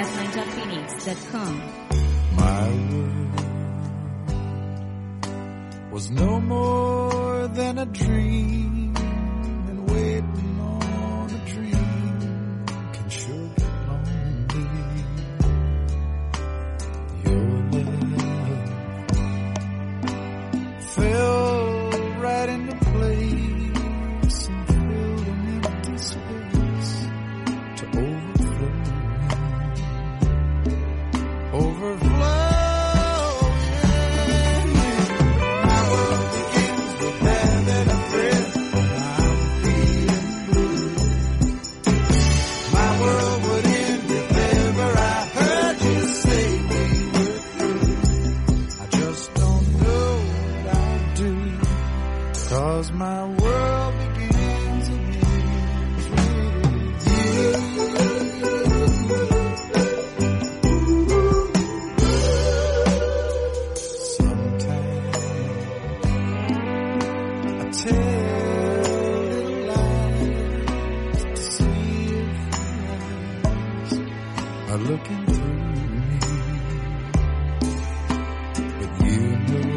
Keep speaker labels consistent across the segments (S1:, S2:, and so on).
S1: at ninjaphoenix.com.
S2: My world was no more than a dream, and waiting on a dream can sure get lonely. Your love fell right into place and filled an empty space to overflowing. My world begins with having a friend. I'm feeling blue. My world would end if ever I heard you say we were through. I just don't know what I'll do, 'cause my world begins and ends with you. Looking through me, but you know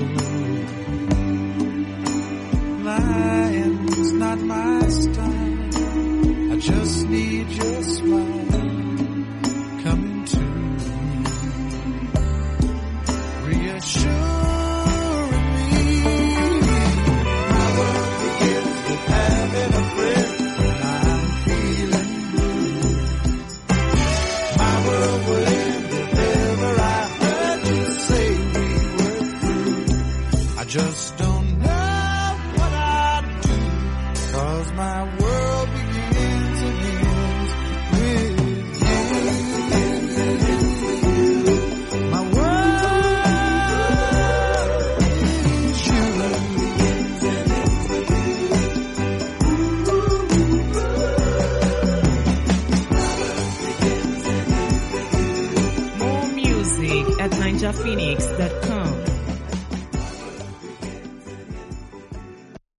S2: lying's not my style. I just need your smile coming to me, reassuring me. My world begins with having a friend. I'm feeling blue. My world would end if ever I heard you say we were through. I just don't know what I'd do, 'cause my world begins and ends with you. My world is you.
S1: More music at ninjaphoenix.com.